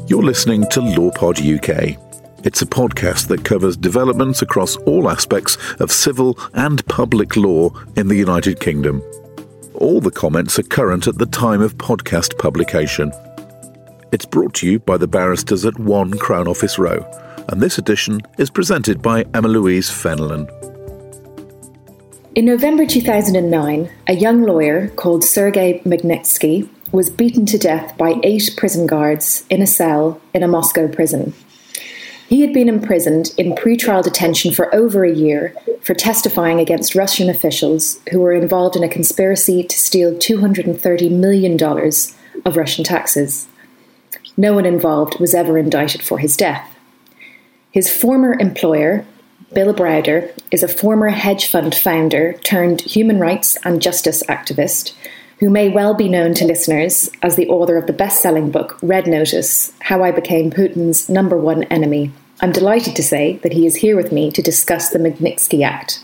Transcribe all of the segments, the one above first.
You're listening to LawPod UK. It's a podcast that covers developments across all aspects of civil and public law in the United Kingdom. All the comments are current at the time of podcast publication. It's brought to you by the barristers at 1 Crown Office Row, and this edition is presented by Emma Louise Fenelon. In November 2009, a young lawyer called Sergei Magnitsky was beaten to death by 8 prison guards in a cell in a Moscow prison. He had been imprisoned in pre-trial detention for over a year for testifying against Russian officials who were involved in a conspiracy to steal $230 million of Russian taxes. No one involved was ever indicted for his death. His former employer, Bill Browder, is a former hedge fund founder turned human rights and justice activist who may well be known to listeners as the author of the best-selling book Red Notice, How I Became Putin's #1 Enemy. I'm delighted to say that he is here with me to discuss the Magnitsky Act.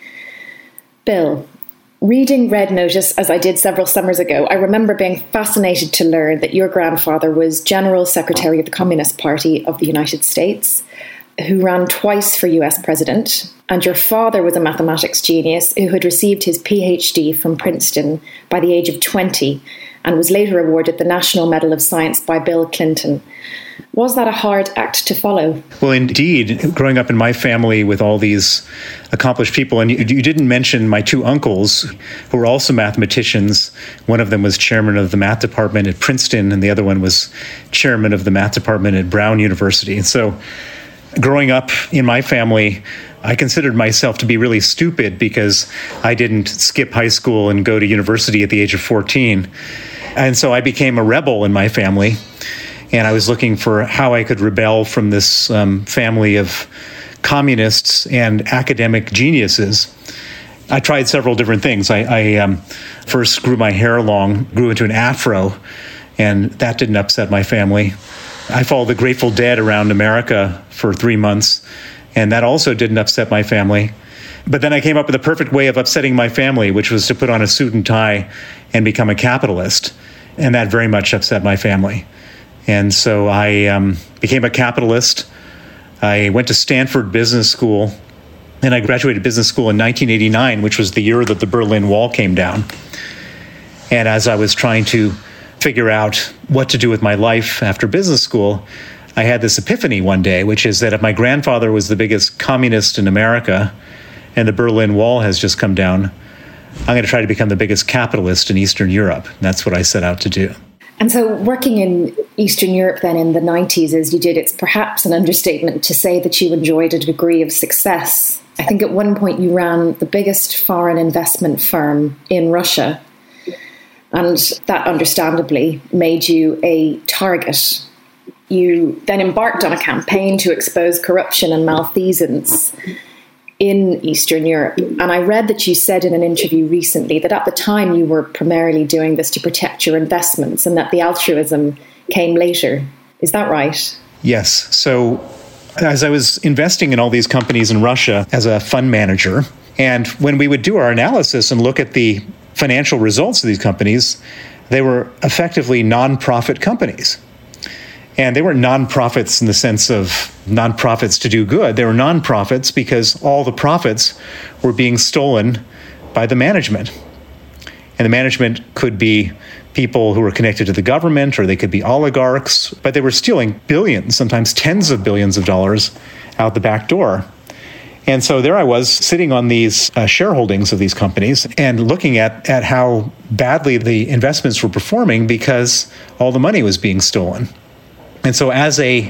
Bill, reading Red Notice as I did several summers ago, I remember being fascinated to learn that your grandfather was General Secretary of the Communist Party of the United States, who ran twice for US president, and your father was a mathematics genius who had received his PhD from Princeton by the age of 20 and was later awarded the National Medal of Science by Bill Clinton. Was that a hard act to follow? Well, indeed, growing up in my family with all these accomplished people, and you didn't mention my 2 uncles who were also mathematicians. One of them was chairman of the math department at Princeton, and the other one was chairman of the math department at Brown University. And so growing up in my family, I considered myself to be really stupid because I didn't skip high school and go to university at the age of 14. And so I became a rebel in my family. And I was looking for how I could rebel from this family of communists and academic geniuses. I tried several different things. I first grew my hair long, grew into an afro, and that didn't upset my family. I followed the Grateful Dead around America for 3 months, and that also didn't upset my family. But then I came up with the perfect way of upsetting my family, which was to put on a suit and tie and become a capitalist. And that very much upset my family. And so I became a capitalist. I went to Stanford Business School, and I graduated business school in 1989, which was the year that the Berlin Wall came down. And as I was trying to figure out what to do with my life after business school, I had this epiphany one day, which is that if my grandfather was the biggest communist in America and the Berlin Wall has just come down, I'm going to try to become the biggest capitalist in Eastern Europe. And that's what I set out to do. And so working in Eastern Europe then in the 90s as you did, it's perhaps an understatement to say that you enjoyed a degree of success. I think at one point you ran the biggest foreign investment firm in Russia. And that understandably made you a target. You then embarked on a campaign to expose corruption and malfeasance in Eastern Europe. And I read that you said in an interview recently that at the time you were primarily doing this to protect your investments and that the altruism came later. Is that right? Yes. So as I was investing in all these companies in Russia as a fund manager, and when we would do our analysis and look at the financial results of these companies, they were effectively non-profit companies. And they weren't non-profits in the sense of non-profits to do good. They were non-profits because all the profits were being stolen by the management. And the management could be people who were connected to the government, or they could be oligarchs, but they were stealing billions, sometimes tens of billions of dollars out the back door. And so there I was sitting on these shareholdings of these companies and looking at how badly the investments were performing because all the money was being stolen. And so as a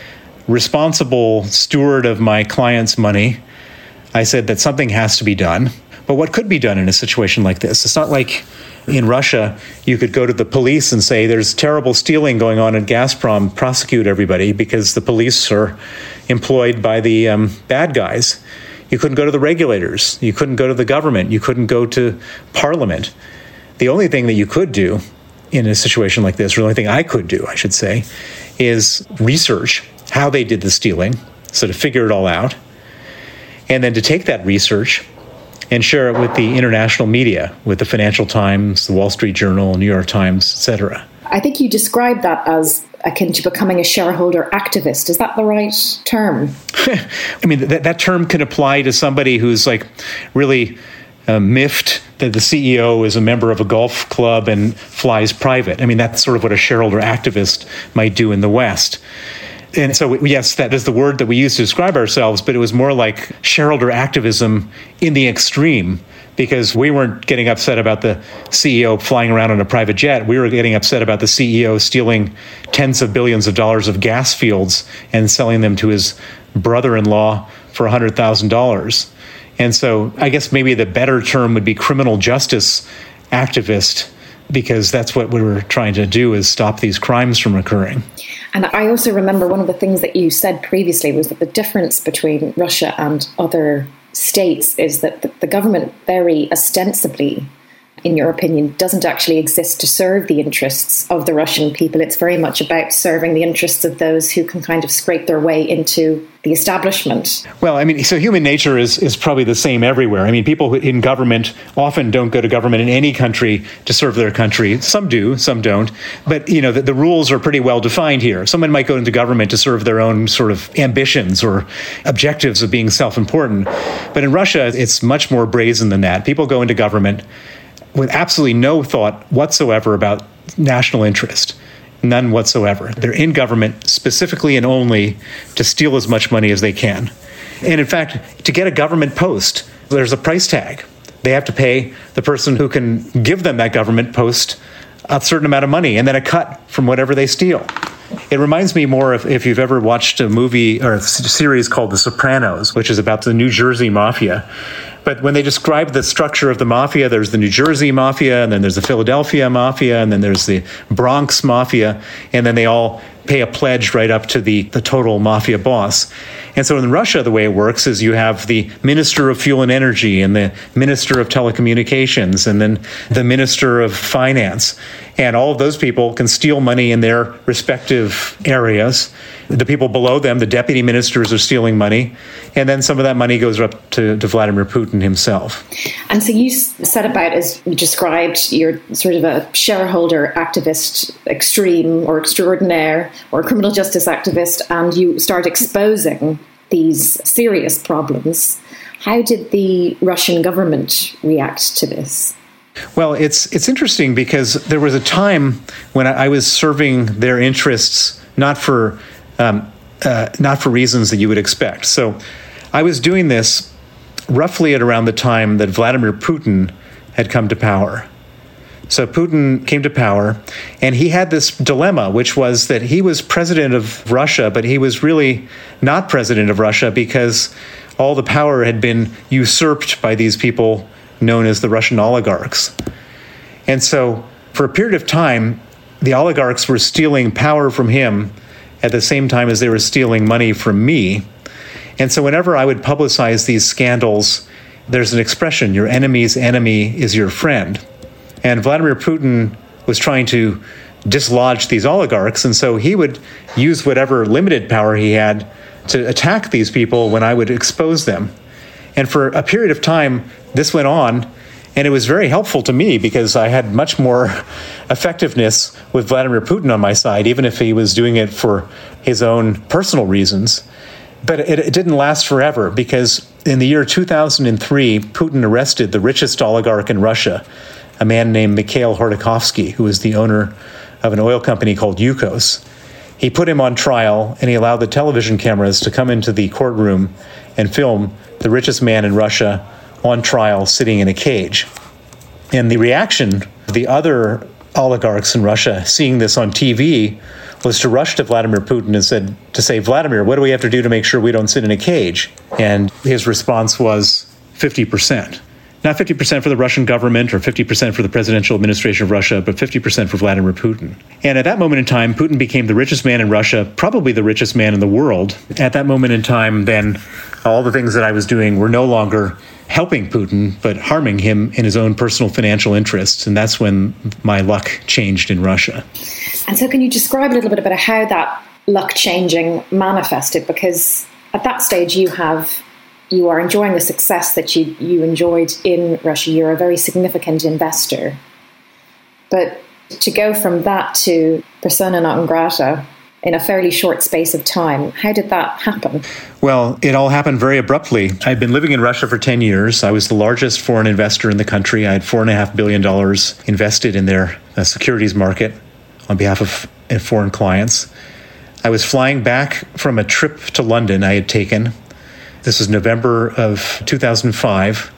responsible steward of my clients' money, I said that something has to be done. But what could be done in a situation like this? It's not like in Russia, you could go to the police and say, there's terrible stealing going on at Gazprom, prosecute everybody, because the police are employed by the bad guys. You couldn't go to the regulators. You couldn't go to the government. You couldn't go to parliament. The only thing that you could do in a situation like this, or the only thing I could do, I should say, is research how they did the stealing, so to figure it all out, and then to take that research and share it with the international media, with the Financial Times, the Wall Street Journal, New York Times, etc. I think you described that as akin to becoming a shareholder activist. Is that the right term? I mean, that term can apply to somebody who's like really miffed that the CEO is a member of a golf club and flies private. I mean, that's sort of what a shareholder activist might do in the West. And so, yes, that is the word that we use to describe ourselves, but it was more like shareholder activism in the extreme, because we weren't getting upset about the CEO flying around on a private jet. We were getting upset about the CEO stealing tens of billions of dollars of gas fields and selling them to his brother-in-law for $100,000. And so I guess maybe the better term would be criminal justice activist, because that's what we were trying to do, is stop these crimes from occurring. And I also remember one of the things that you said previously was that the difference between Russia and other states is that the government very ostensibly, in your opinion, doesn't actually exist to serve the interests of the Russian people. It's very much about serving the interests of those who can kind of scrape their way into the establishment. Well, I mean, so human nature is probably the same everywhere. I mean, people in government often don't go to government in any country to serve their country. Some do, some don't. But, you know, the rules are pretty well defined here. Someone might go into government to serve their own sort of ambitions or objectives of being self-important. But in Russia, it's much more brazen than that. People go into government with absolutely no thought whatsoever about national interest. None whatsoever. They're in government specifically and only to steal as much money as they can. And in fact, to get a government post, there's a price tag. They have to pay the person who can give them that government post a certain amount of money, and then a cut from whatever they steal. It reminds me more of if you've ever watched a movie or a series called The Sopranos, which is about the New Jersey Mafia. But when they describe the structure of the mafia, there's the New Jersey Mafia, and then there's the Philadelphia Mafia, and then there's the Bronx Mafia, and then they all pay a pledge right up to the total mafia boss. And so in Russia, the way it works is you have the Minister of Fuel and Energy and the Minister of Telecommunications and then the Minister of Finance. And all of those people can steal money in their respective areas. The people below them, the deputy ministers, are stealing money. And then some of that money goes up to Vladimir Putin himself. And so you set about, as you described, you're sort of a shareholder activist extreme or extraordinaire or a criminal justice activist, and you start exposing these serious problems. How did the Russian government react to this? Well, it's interesting because there was a time when I was serving their interests, not for reasons that you would expect. So I was doing this roughly at around the time that Vladimir Putin had come to power. So Putin came to power, and he had this dilemma, which was that he was president of Russia, but he was really not president of Russia because all the power had been usurped by these people known as the Russian oligarchs. And so for a period of time, the oligarchs were stealing power from him at the same time as they were stealing money from me. And so whenever I would publicize these scandals, there's an expression, your enemy's enemy is your friend. And Vladimir Putin was trying to dislodge these oligarchs, and so he would use whatever limited power he had to attack these people when I would expose them. And for a period of time, this went on, and it was very helpful to me because I had much more effectiveness with Vladimir Putin on my side, even if he was doing it for his own personal reasons. But it didn't last forever because in the year 2003, Putin arrested the richest oligarch in Russia, a man named Mikhail Khodorkovsky, who was the owner of an oil company called Yukos. He put him on trial, and he allowed the television cameras to come into the courtroom and film the richest man in Russia on trial sitting in a cage. And the reaction of the other oligarchs in Russia seeing this on TV was to rush to Vladimir Putin and say, Vladimir, what do we have to do to make sure we don't sit in a cage? And his response was 50%. Not 50% for the Russian government or 50% for the presidential administration of Russia, but 50% for Vladimir Putin. And at that moment in time, Putin became the richest man in Russia, probably the richest man in the world. At that moment in time, then, all the things that I was doing were no longer helping Putin, but harming him in his own personal financial interests. And that's when my luck changed in Russia. And so can you describe a little bit about how that luck changing manifested? Because at that stage, you are enjoying the success that you enjoyed in Russia. You're a very significant investor. But To go from that to persona non grata in a fairly short space of time, how did that happen? Well, it all happened very abruptly. I'd been living in Russia for 10 years. I was the largest foreign investor in the country. I had $4.5 billion invested in their securities market on behalf of foreign clients. I was flying back from a trip to London I had taken. This was November of 2005,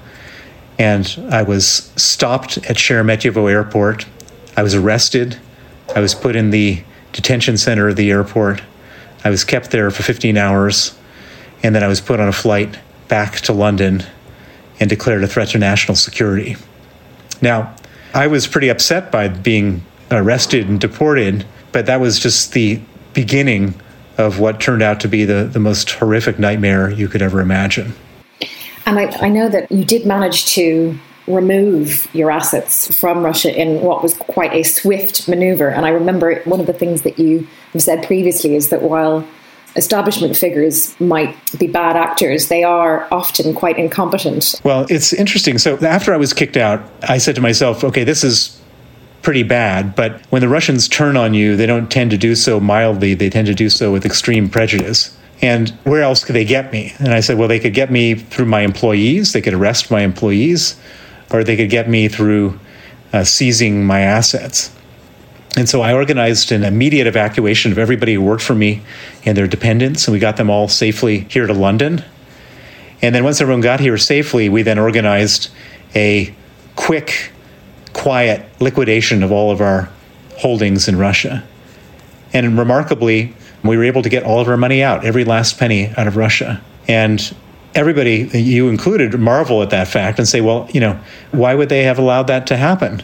and I was stopped at Sheremetyevo Airport. I was arrested. I was put in the detention center of the airport. I was kept there for 15 hours, and then I was put on a flight back to London and declared a threat to national security. Now, I was pretty upset by being arrested and deported, but that was just the beginning of what turned out to be the most horrific nightmare you could ever imagine. And I know that you did manage to remove your assets from Russia in what was quite a swift maneuver. And I remember one of the things that you have said previously is that while establishment figures might be bad actors, they are often quite incompetent. Well, it's interesting. So after I was kicked out, I said to myself, okay, this is pretty bad, but when the Russians turn on you, they don't tend to do so mildly. They tend to do so with extreme prejudice. And where else could they get me? And I said, well, they could get me through my employees. They could arrest my employees, or they could get me through seizing my assets. And so I organized an immediate evacuation of everybody who worked for me and their dependents, and we got them all safely here to London. And then once everyone got here safely, we then organized a quick, quiet liquidation of all of our holdings in Russia. And remarkably, we were able to get all of our money out, every last penny out of Russia. And everybody, you included, marvel at that fact and say, well, why would they have allowed that to happen?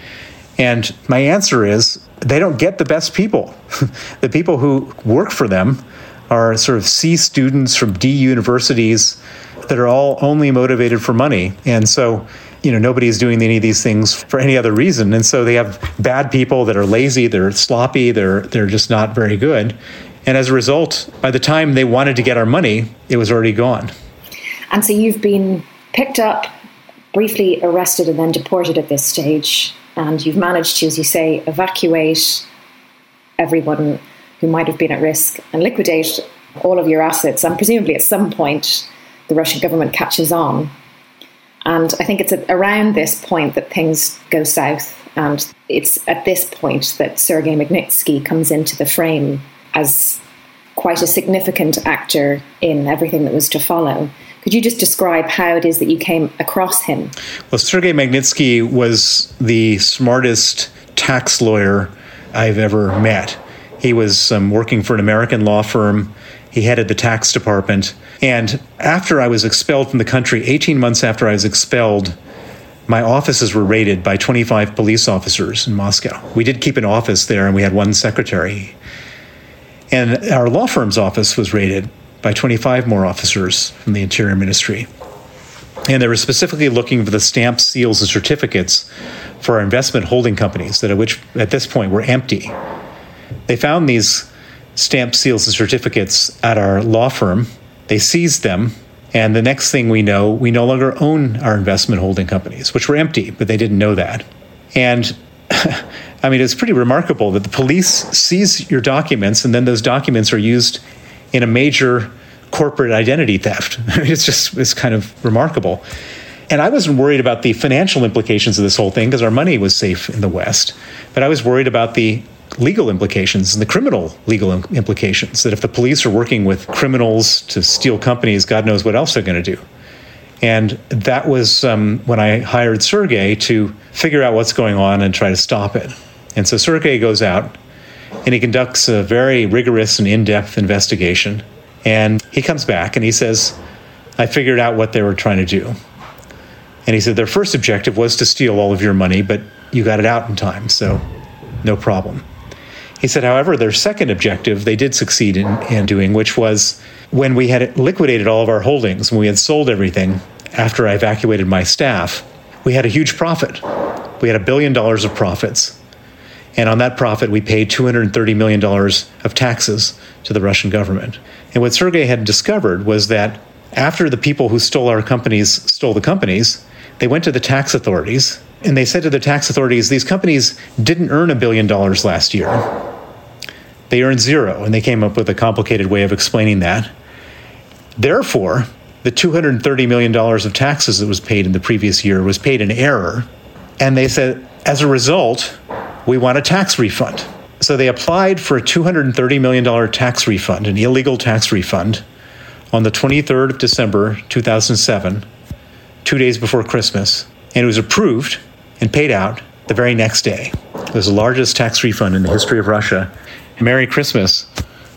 And my answer is, they don't get the best people. The people who work for them are sort of C students from D universities that are all only motivated for money. And so, nobody is doing any of these things for any other reason. And so they have bad people that are lazy, they're sloppy, they're just not very good. And as a result, by the time they wanted to get our money, it was already gone. And so you've been picked up, briefly arrested, and then deported at this stage. And you've managed to, as you say, evacuate everyone who might have been at risk and liquidate all of your assets. And presumably at some point, the Russian government catches on. And I think it's around this point that things go south. And it's at this point that Sergei Magnitsky comes into the frame as quite a significant actor in everything that was to follow. Could you just describe how it is that you came across him? Well, Sergei Magnitsky was the smartest tax lawyer I've ever met. He was working for an American law firm. He headed the tax department. And after I was expelled from the country, 18 months after I was expelled, my offices were raided by 25 police officers in Moscow. We did keep an office there, and we had one secretary. And our law firm's office was raided by 25 more officers from the Interior Ministry. And they were specifically looking for the stamps, seals, and certificates for our investment holding companies which at this point were empty. They found these stamps, seals, and certificates at our law firm. They seized them. And the next thing we know, we no longer own our investment holding companies, which were empty, but they didn't know that. And it's pretty remarkable that the police seize your documents, and then those documents are used in a major corporate identity theft. It's kind of remarkable. And I wasn't worried about the financial implications of this whole thing because our money was safe in the West. But I was worried about the legal implications and the criminal legal implications, that if the police are working with criminals to steal companies, God knows what else they're going to do. And that was when I hired Sergei to figure out what's going on and try to stop it. And so Sergei goes out and he conducts a very rigorous and in-depth investigation. And he comes back and he says, I figured out what they were trying to do. And he said their first objective was to steal all of your money, but you got it out in time, so no problem. He said, however, their second objective they did succeed in doing, which was when we had liquidated all of our holdings, when we had sold everything after I evacuated my staff, we had a huge profit. We had $1 billion of profits. And on that profit, we paid $230 million of taxes to the Russian government. And what Sergei had discovered was that after the people who stole our companies stole the companies, they went to the tax authorities And they said to the tax authorities, these companies didn't earn $1 billion last year. They earned zero, and they came up with a complicated way of explaining that. Therefore, the $230 million of taxes that was paid in the previous year was paid in error. And they said, as a result, we want a tax refund. So they applied for a $230 million tax refund, an illegal tax refund, on the 23rd of December, 2007, 2 days before Christmas. And it was approved and paid out the very next day. It was the largest tax refund in the history of Russia. Merry Christmas.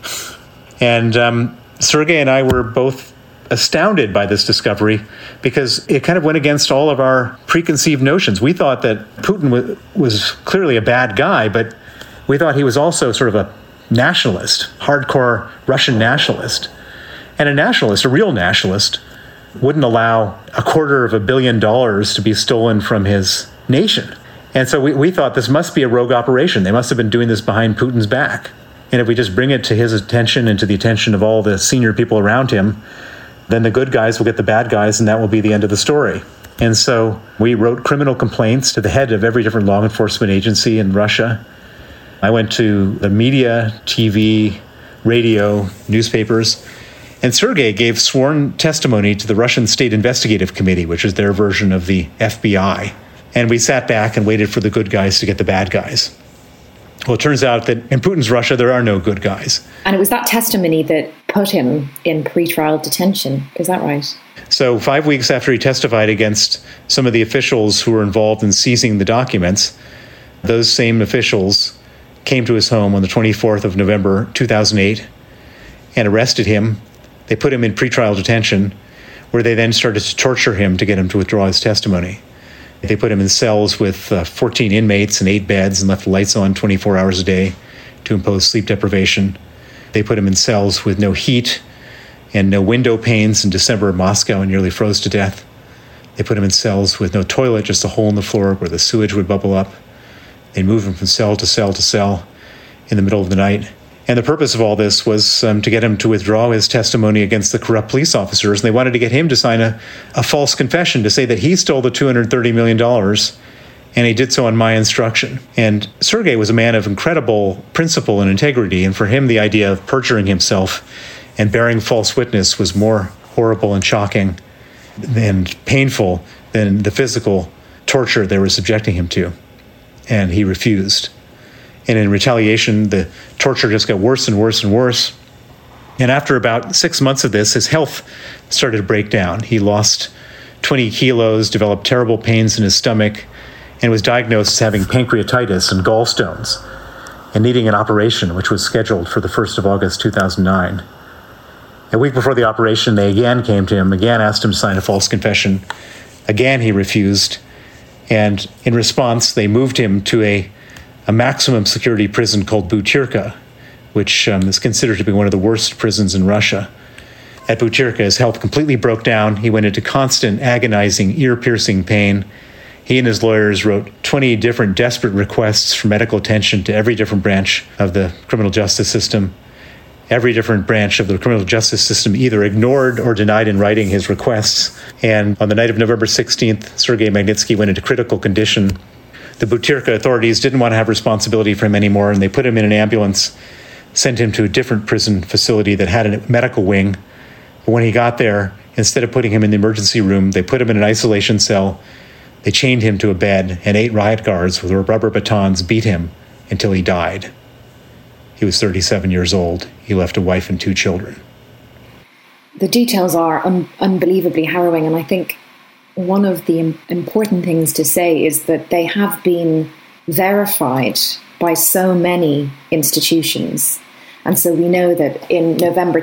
And Sergei and I were both astounded by this discovery because it kind of went against all of our preconceived notions. We thought that Putin was clearly a bad guy, but we thought he was also sort of a nationalist, hardcore Russian nationalist. And a nationalist, a real nationalist, wouldn't allow $250 million to be stolen from his nation. And so we thought this must be a rogue operation. They must have been doing this behind Putin's back. And if we just bring it to his attention and to the attention of all the senior people around him, then the good guys will get the bad guys, and that will be the end of the story. And so we wrote criminal complaints to the head of every different law enforcement agency in Russia. I went to the media, TV, radio, newspapers, and Sergei gave sworn testimony to the Russian State Investigative Committee, which is their version of the FBI. And we sat back and waited for the good guys to get the bad guys. Well, it turns out that in Putin's Russia, there are no good guys. And it was that testimony that put him in pretrial detention. Is that right? So 5 weeks after he testified against some of the officials who were involved in seizing the documents, those same officials came to his home on the 24th of November, 2008, and arrested him. They put him in pretrial detention, where they then started to torture him to get him to withdraw his testimony. They put him in cells with 14 inmates and 8 beds and left the lights on 24 hours a day to impose sleep deprivation. They put him in cells with no heat and no window panes in December in Moscow and nearly froze to death. They put him in cells with no toilet, just a hole in the floor where the sewage would bubble up. They moved him from cell to cell to cell in the middle of the night. And the purpose of all this was to get him to withdraw his testimony against the corrupt police officers. And they wanted to get him to sign a false confession to say that he stole the $230 million, and he did so on my instruction. And Sergei was a man of incredible principle and integrity, and for him the idea of perjuring himself and bearing false witness was more horrible and shocking and painful than the physical torture they were subjecting him to. And he refused. And in retaliation, the torture just got worse and worse and worse. And after about 6 months of this, his health started to break down. He lost 20 kilos, developed terrible pains in his stomach, and was diagnosed as having pancreatitis and gallstones and needing an operation, which was scheduled for the 1st of August, 2009. A week before the operation, they again came to him, again asked him to sign a false confession. Again, he refused. And in response, they moved him to a maximum security prison called Butyrka, which is considered to be one of the worst prisons in Russia. At Butyrka, his health completely broke down. He went into constant, agonizing, ear-piercing pain. He and his lawyers wrote 20 different desperate requests for medical attention to every different branch of the criminal justice system. Every different branch of the criminal justice system either ignored or denied in writing his requests. And on the night of November 16th, Sergei Magnitsky went into critical condition. The Butyrka authorities didn't want to have responsibility for him anymore, and they put him in an ambulance, sent him to a different prison facility that had a medical wing. But when he got there, instead of putting him in the emergency room, they put him in an isolation cell. They chained him to a bed, and 8 riot guards with rubber batons beat him until he died. He was 37 years old. He left a wife and 2 children. The details are unbelievably harrowing, and I think one of the important things to say is that they have been verified by so many institutions. And so we know that in November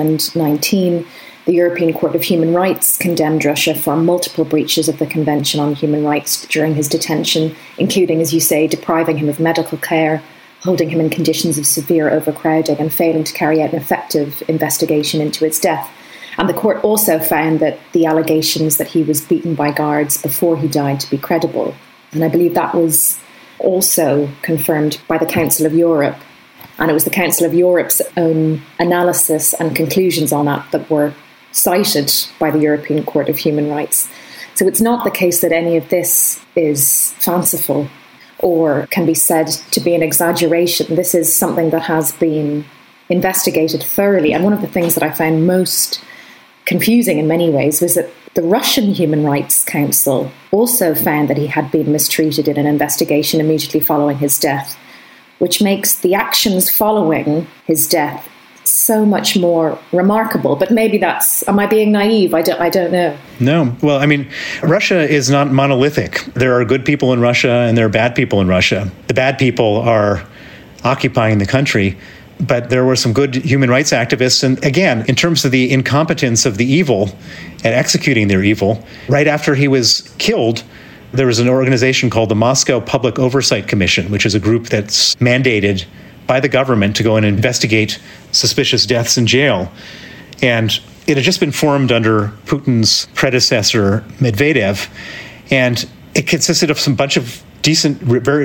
2019, the European Court of Human Rights condemned Russia for multiple breaches of the Convention on Human Rights during his detention, including, as you say, depriving him of medical care, holding him in conditions of severe overcrowding, and failing to carry out an effective investigation into its death. And the court also found that the allegations that he was beaten by guards before he died to be credible. And I believe that was also confirmed by the Council of Europe. And it was the Council of Europe's own analysis and conclusions on that were cited by the European Court of Human Rights. So it's not the case that any of this is fanciful or can be said to be an exaggeration. This is something that has been investigated thoroughly. And one of the things that I found most confusing in many ways was that the Russian Human Rights Council also found that he had been mistreated in an investigation immediately following his death, which makes the actions following his death so much more remarkable. But maybe am I being naive? I don't know. No. Well, I mean, Russia is not monolithic. There are good people in Russia and there are bad people in Russia. The bad people are occupying the country, but there were some good human rights activists. And again, in terms of the incompetence of the evil at executing their evil, right after he was killed, there was an organization called the Moscow Public Oversight Commission, which is a group that's mandated by the government to go and investigate suspicious deaths in jail. And it had just been formed under Putin's predecessor, Medvedev. And it consisted of some bunch of decent,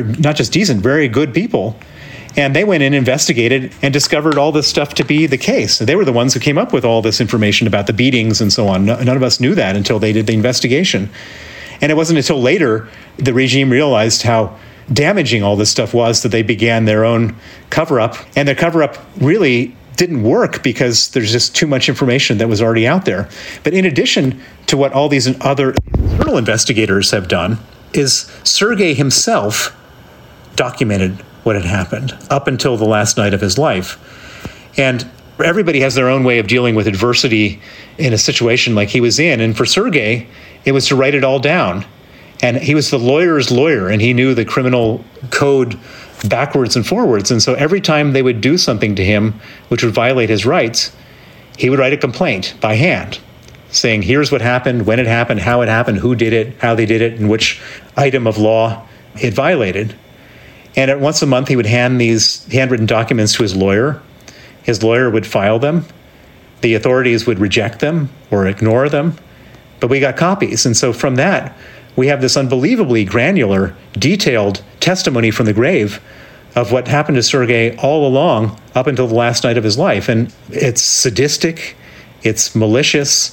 very good people. And they went in, investigated, and discovered all this stuff to be the case. They were the ones who came up with all this information about the beatings and so on. None of us knew that until they did the investigation. And it wasn't until later the regime realized how damaging all this stuff was that they began their own cover-up. And their cover-up really didn't work because there's just too much information that was already out there. But in addition to what all these other internal investigators have done, is Sergei himself documented what had happened up until the last night of his life. And everybody has their own way of dealing with adversity in a situation like he was in. And for Sergei, it was to write it all down. And he was the lawyer's lawyer, and he knew the criminal code backwards and forwards. And so every time they would do something to him which would violate his rights, he would write a complaint by hand saying, here's what happened, when it happened, how it happened, who did it, how they did it, and which item of law it violated. And once a month, he would hand these handwritten documents to his lawyer. His lawyer would file them. The authorities would reject them or ignore them. But we got copies. And so from that, we have this unbelievably granular, detailed testimony from the grave of what happened to Sergei all along up until the last night of his life. And it's sadistic, it's malicious,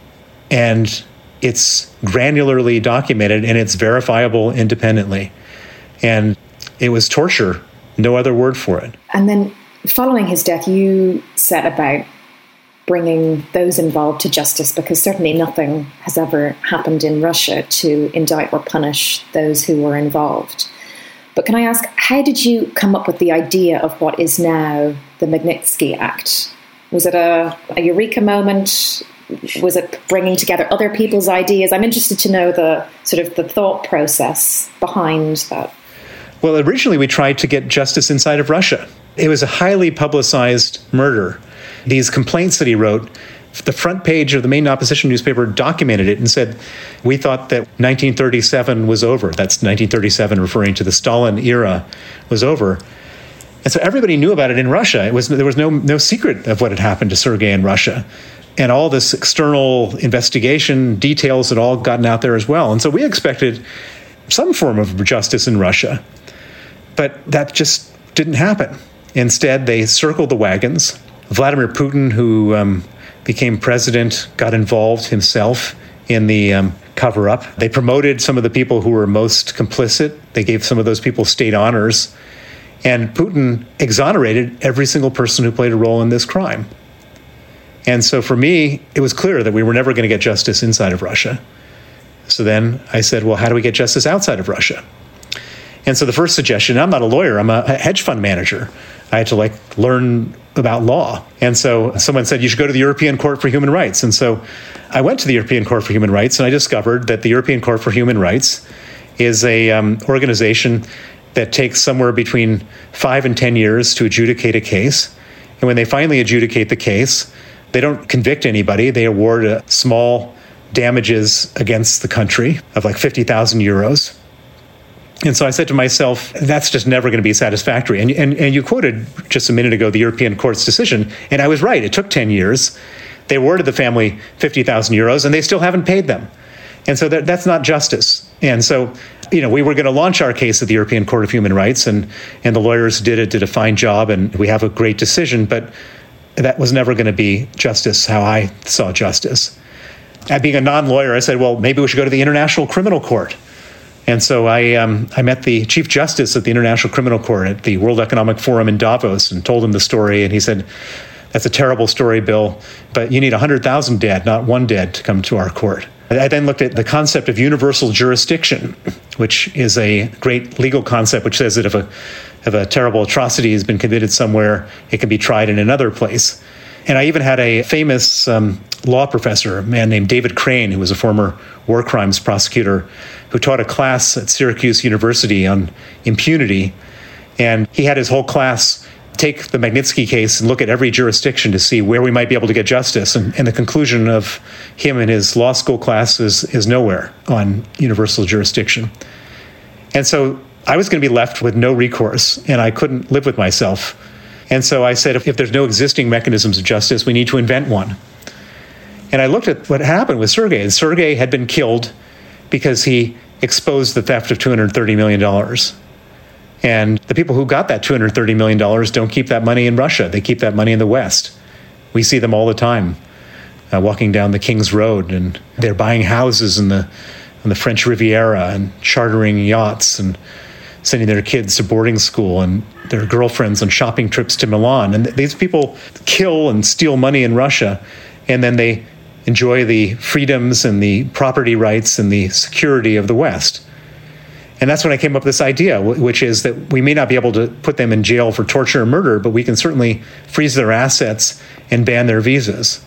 and it's granularly documented, and it's verifiable independently. And it was torture, no other word for it. And then following his death, you set about bringing those involved to justice, because certainly nothing has ever happened in Russia to indict or punish those who were involved. But can I ask, how did you come up with the idea of what is now the Magnitsky Act? Was it a eureka moment? Was it bringing together other people's ideas? I'm interested to know the thought process behind that. Well, originally we tried to get justice inside of Russia. It was a highly publicized murder. These complaints that he wrote, the front page of the main opposition newspaper documented it and said, we thought that 1937 was over. That's 1937 referring to the Stalin era was over. And so everybody knew about it in Russia. There was no secret of what had happened to Sergei in Russia. And all this external investigation details had all gotten out there as well. And so we expected some form of justice in Russia. But that just didn't happen. Instead, they circled the wagons. Vladimir Putin, who became president, got involved himself in the cover-up. They promoted some of the people who were most complicit. They gave some of those people state honors. And Putin exonerated every single person who played a role in this crime. And so for me, it was clear that we were never going to get justice inside of Russia. So then I said, well, how do we get justice outside of Russia? And so the first suggestion, I'm not a lawyer, I'm a hedge fund manager. I had to learn about law. And so someone said, you should go to the European Court for Human Rights. And so I went to the European Court for Human Rights, and I discovered that the European Court for Human Rights is a organization that takes somewhere between 5 and 10 years to adjudicate a case. And when they finally adjudicate the case, they don't convict anybody. They award a small damages against the country of 50,000 euros. And so I said to myself, that's just never going to be satisfactory. And you quoted just a minute ago the European Court's decision, and I was right. It took 10 years. They awarded the family 50,000 euros, and they still haven't paid them. And so that's not justice. And so, we were going to launch our case at the European Court of Human Rights, and the lawyers did a fine job, and we have a great decision, but that was never going to be justice how I saw justice. being a non-lawyer, I said, well, maybe we should go to the International Criminal Court. And so I met the Chief Justice at the International Criminal Court at the World Economic Forum in Davos and told him the story. And he said, that's a terrible story, Bill, but you need 100,000 dead, not one dead, to come to our court. I then looked at the concept of universal jurisdiction, which is a great legal concept which says that if a terrible atrocity has been committed somewhere, it can be tried in another place. And I even had a famous law professor, a man named David Crane, who was a former war crimes prosecutor, who taught a class at Syracuse University on impunity. And he had his whole class take the Magnitsky case and look at every jurisdiction to see where we might be able to get justice. And the conclusion of him and his law school class is nowhere on universal jurisdiction. And so I was going to be left with no recourse, and I couldn't live with myself. And so I said, if there's no existing mechanisms of justice, we need to invent one. And I looked at what happened with Sergei. And Sergei had been killed because he exposed the theft of $230 million. And the people who got that $230 million don't keep that money in Russia. They keep that money in the West. We see them all the time walking down the King's Road, and they're buying houses on the French Riviera and chartering yachts and sending their kids to boarding school and their girlfriends on shopping trips to Milan. And these people kill and steal money in Russia, and then they enjoy the freedoms and the property rights and the security of the West. And that's when I came up with this idea, which is that we may not be able to put them in jail for torture or murder, but we can certainly freeze their assets and ban their visas.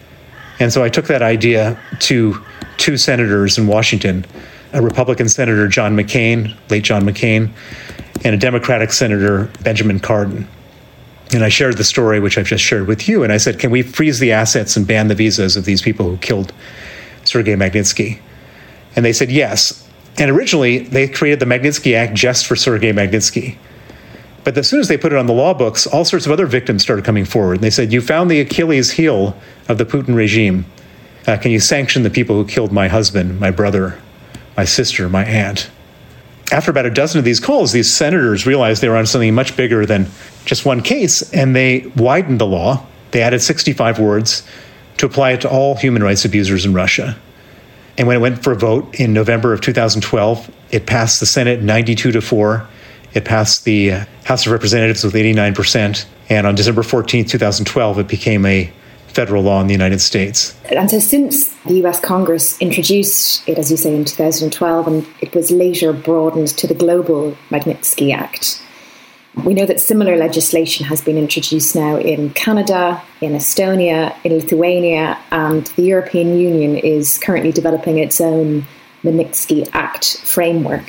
And so I took that idea to two senators in Washington, a Republican Senator, John McCain, late John McCain, and a Democratic Senator, Benjamin Cardin. And I shared the story, which I've just shared with you, and I said, can we freeze the assets and ban the visas of these people who killed Sergei Magnitsky? And they said yes. And originally, they created the Magnitsky Act just for Sergei Magnitsky. But as soon as they put it on the law books, all sorts of other victims started coming forward. And they said, you found the Achilles heel of the Putin regime. Can you sanction the people who killed my husband, my brother, my sister, my aunt? After about a dozen of these calls, these senators realized they were on something much bigger than just one case, and they widened the law. They added 65 words to apply it to all human rights abusers in Russia. And when it went for a vote in November of 2012, it passed the Senate 92-4. It passed the House of Representatives with 89%. And on December 14, 2012, it became a federal law in the United States. And so since the US Congress introduced it, as you say, in 2012, and it was later broadened to the global Magnitsky Act, we know that similar legislation has been introduced now in Canada, in Estonia, in Lithuania, and the European Union is currently developing its own Magnitsky Act framework.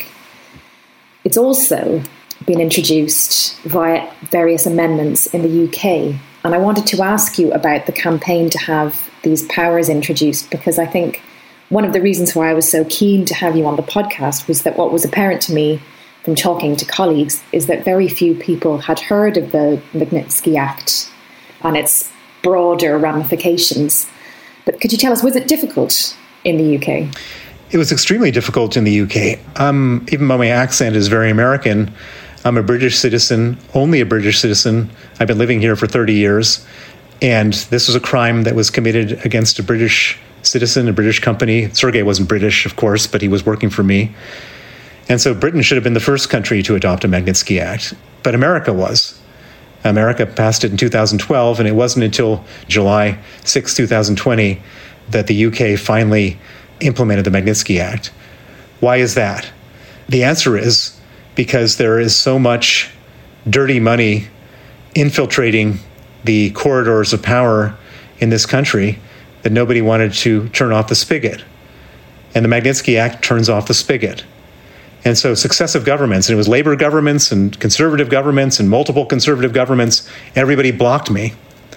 It's also been introduced via various amendments in the UK. And I wanted to ask you about the campaign to have these powers introduced, because I think one of the reasons why I was so keen to have you on the podcast was that what was apparent to me from talking to colleagues is that very few people had heard of the Magnitsky Act and its broader ramifications. But could you tell us, was it difficult in the UK? It was extremely difficult in the UK. Even though my accent is very American, I'm a British citizen, only a British citizen. I've been living here for 30 years. And this was a crime that was committed against a British citizen, a British company. Sergei wasn't British, of course, but he was working for me. And so Britain should have been the first country to adopt a Magnitsky Act, but America was. America passed it in 2012, and it wasn't until July 6, 2020, that the UK finally implemented the Magnitsky Act. Why is that? The answer is because there is so much dirty money infiltrating the corridors of power in this country that nobody wanted to turn off the spigot. And the Magnitsky Act turns off the spigot. And so successive governments, and it was Labour governments and conservative governments and multiple conservative governments, everybody blocked me.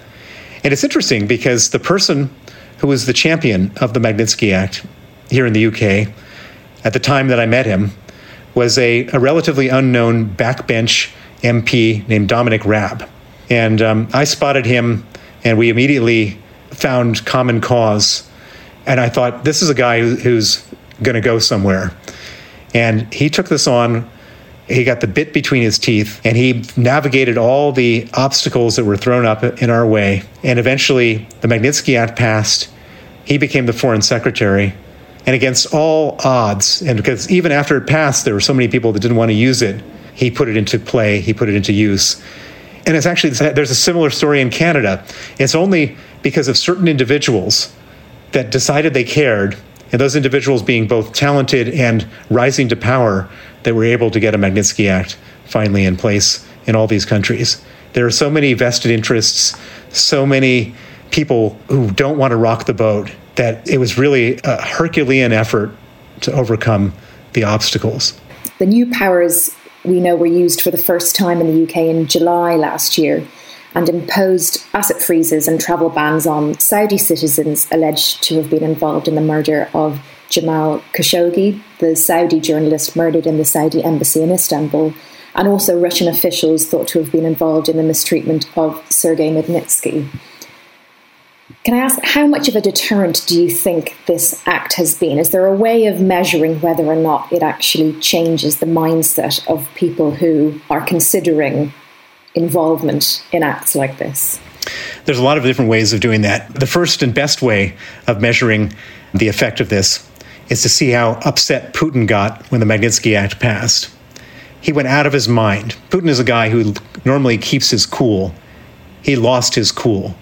And it's interesting because the person who was the champion of the Magnitsky Act here in the UK, at the time that I met him, was a relatively unknown backbench MP named Dominic Raab. And I spotted him, and we immediately found common cause. And I thought, this is a guy who's going to go somewhere. And he took this on. He got the bit between his teeth, and he navigated all the obstacles that were thrown up in our way. And eventually, the Magnitsky Act passed. he became the foreign secretary. And against all odds, and because even after it passed, there were so many people that didn't want to use it, he put it into play, he put it into use. And it's actually, there's a similar story in Canada. It's only because of certain individuals that decided they cared, and those individuals being both talented and rising to power, that we're able to get a Magnitsky Act finally in place in all these countries. There are so many vested interests, so many people who don't want to rock the boat, that it was really a Herculean effort to overcome the obstacles. The new powers we know were used for the first time in the UK in July last year and imposed asset freezes and travel bans on Saudi citizens alleged to have been involved in the murder of Jamal Khashoggi, the Saudi journalist murdered in the Saudi embassy in Istanbul, and also Russian officials thought to have been involved in the mistreatment of Sergei Magnitsky. Can I ask, how much of a deterrent do you think this act has been? Is there a way of measuring whether or not it actually changes the mindset of people who are considering involvement in acts like this? There's a lot of different ways of doing that. The first and best way of measuring the effect of this is to see how upset Putin got when the Magnitsky Act passed. He went out of his mind. Putin is a guy who normally keeps his cool. He lost his cool.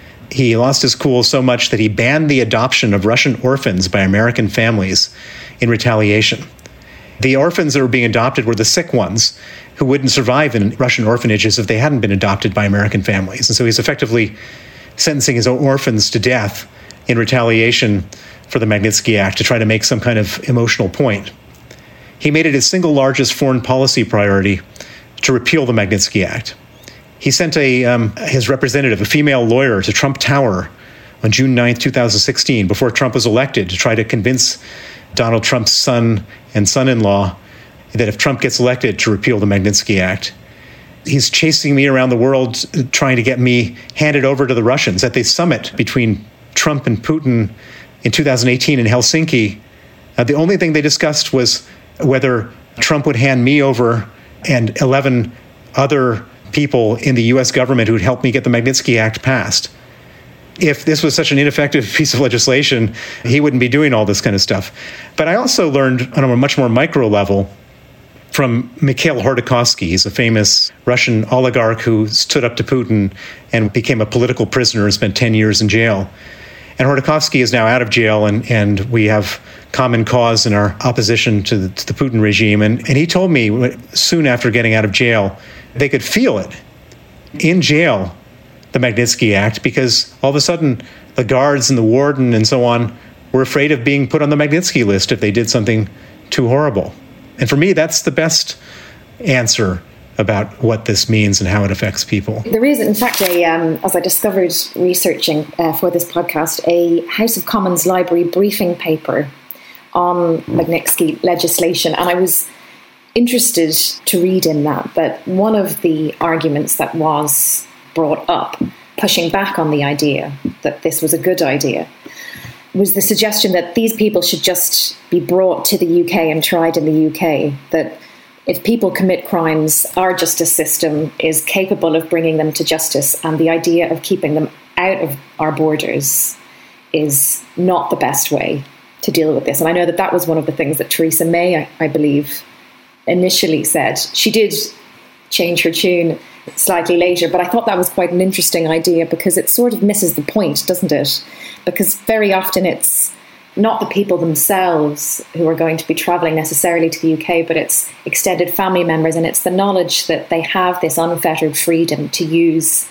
He lost his cool so much that he banned the adoption of Russian orphans by American families in retaliation. The orphans that were being adopted were the sick ones who wouldn't survive in Russian orphanages if they hadn't been adopted by American families. And so he's effectively sentencing his own orphans to death in retaliation for the Magnitsky Act to try to make some kind of emotional point. He made it his single largest foreign policy priority to repeal the Magnitsky Act. He sent his representative, a female lawyer, to Trump Tower on June 9th, 2016, before Trump was elected, to try to convince Donald Trump's son and son-in-law that if Trump gets elected, to repeal the Magnitsky Act. He's chasing me around the world, trying to get me handed over to the Russians. At the summit between Trump and Putin in 2018 in Helsinki, the only thing they discussed was whether Trump would hand me over and 11 other people in the U.S. government who'd helped me get the Magnitsky Act passed. If this was such an ineffective piece of legislation, he wouldn't be doing all this kind of stuff. But I also learned on a much more micro level from Mikhail Khodorkovsky. He's a famous Russian oligarch who stood up to Putin and became a political prisoner and spent 10 years in jail. And Khodorkovsky is now out of jail, and we have common cause in our opposition to the Putin regime. And he told me soon after getting out of jail, they could feel it in jail, the Magnitsky Act, because all of a sudden the guards and the warden and so on were afraid of being put on the Magnitsky list if they did something too horrible. And for me, that's the best answer about what this means and how it affects people. There is, in fact, as I discovered researching for this podcast, a House of Commons Library briefing paper on Magnitsky legislation. And I was interested to read in that one of the arguments that was brought up, pushing back on the idea that this was a good idea, was the suggestion that these people should just be brought to the UK and tried in the UK, that if people commit crimes, our justice system is capable of bringing them to justice, and the idea of keeping them out of our borders is not the best way to deal with this. And I know that was one of the things that Theresa May, I believe, initially said. She did change her tune slightly later, but I thought that was quite an interesting idea because it sort of misses the point, doesn't it? Because very often it's not the people themselves who are going to be travelling necessarily to the UK, but it's extended family members, and it's the knowledge that they have this unfettered freedom to use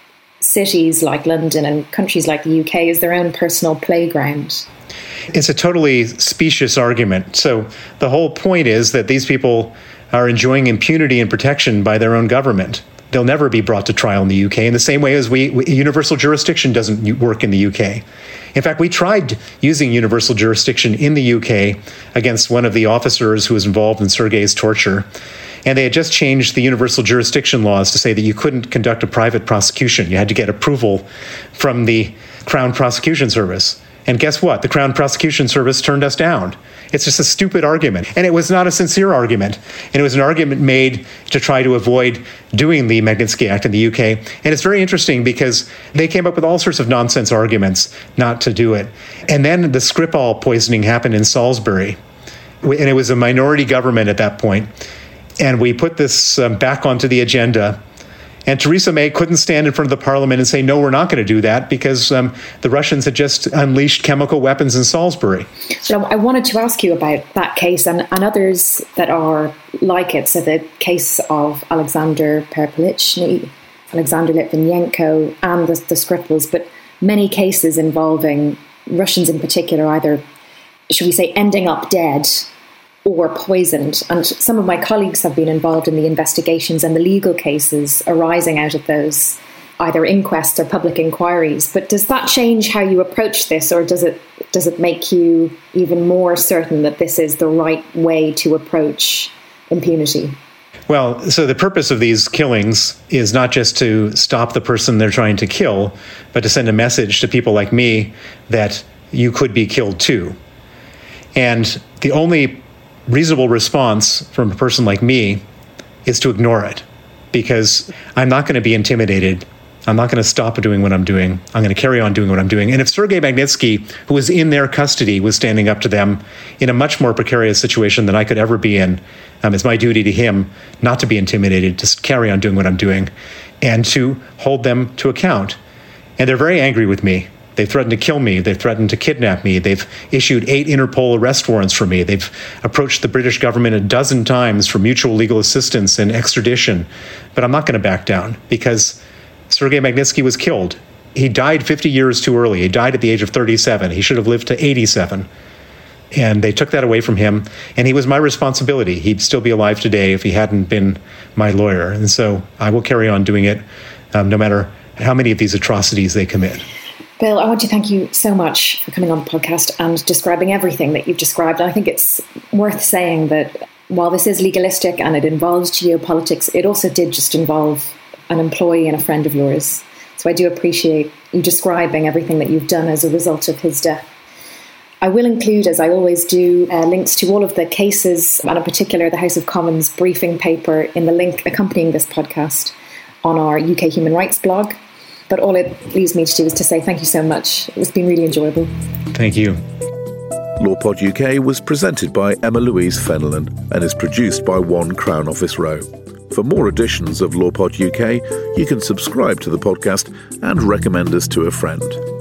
cities like London and countries like the UK as their own personal playground. It's a totally specious argument. So the whole point is that these people are enjoying impunity and protection by their own government. They'll never be brought to trial in the UK in the same way as universal jurisdiction doesn't work in the UK. In fact, we tried using universal jurisdiction in the UK against one of the officers who was involved in Sergei's torture. And they had just changed the universal jurisdiction laws to say that you couldn't conduct a private prosecution. You had to get approval from the Crown Prosecution Service. And guess what? The Crown Prosecution Service turned us down. It's just a stupid argument. And it was not a sincere argument. And it was an argument made to try to avoid doing the Magnitsky Act in the UK. And it's very interesting because they came up with all sorts of nonsense arguments not to do it. And then the Skripal poisoning happened in Salisbury. And it was a minority government at that point. And we put this back onto the agenda. And Theresa May couldn't stand in front of the parliament and say, no, we're not going to do that because the Russians had just unleashed chemical weapons in Salisbury. So I wanted to ask you about that case and others that are like it. So the case of Alexander Perpolichny, Alexander Litvinenko, and the Skripals, but many cases involving Russians in particular, either, should we say, ending up dead or poisoned. And some of my colleagues have been involved in the investigations and the legal cases arising out of those, either inquests or public inquiries. But does that change how you approach this, or does it make you even more certain that this is the right way to approach impunity? Well, so the purpose of these killings is not just to stop the person they're trying to kill, but to send a message to people like me that you could be killed too. And the only reasonable response from a person like me is to ignore it, because I'm not going to be intimidated. I'm not going to stop doing what I'm doing. I'm going to carry on doing what I'm doing. And if Sergei Magnitsky, who was in their custody, was standing up to them in a much more precarious situation than I could ever be in, it's my duty to him not to be intimidated, to carry on doing what I'm doing, and to hold them to account. And they're very angry with me. They've threatened to kill me. They've threatened to kidnap me. They've issued 8 Interpol arrest warrants for me. They've approached the British government a dozen times for mutual legal assistance and extradition. But I'm not going to back down, because Sergei Magnitsky was killed. He died 50 years too early. He died at the age of 37. He should have lived to 87. And they took that away from him. And he was my responsibility. He'd still be alive today if he hadn't been my lawyer. And so I will carry on doing it, no matter how many of these atrocities they commit. Bill, I want to thank you so much for coming on the podcast and describing everything that you've described. And I think it's worth saying that while this is legalistic and it involves geopolitics, it also did just involve an employee and a friend of yours. So I do appreciate you describing everything that you've done as a result of his death. I will include, as I always do, links to all of the cases, and in particular the House of Commons briefing paper in the link accompanying this podcast on our UK Human Rights blog. But all it leaves me to do is to say thank you so much. It's been really enjoyable. Thank you. LawPod UK was presented by Emma Louise Fenelon and is produced by One Crown Office Row. For more editions of LawPod UK, you can subscribe to the podcast and recommend us to a friend.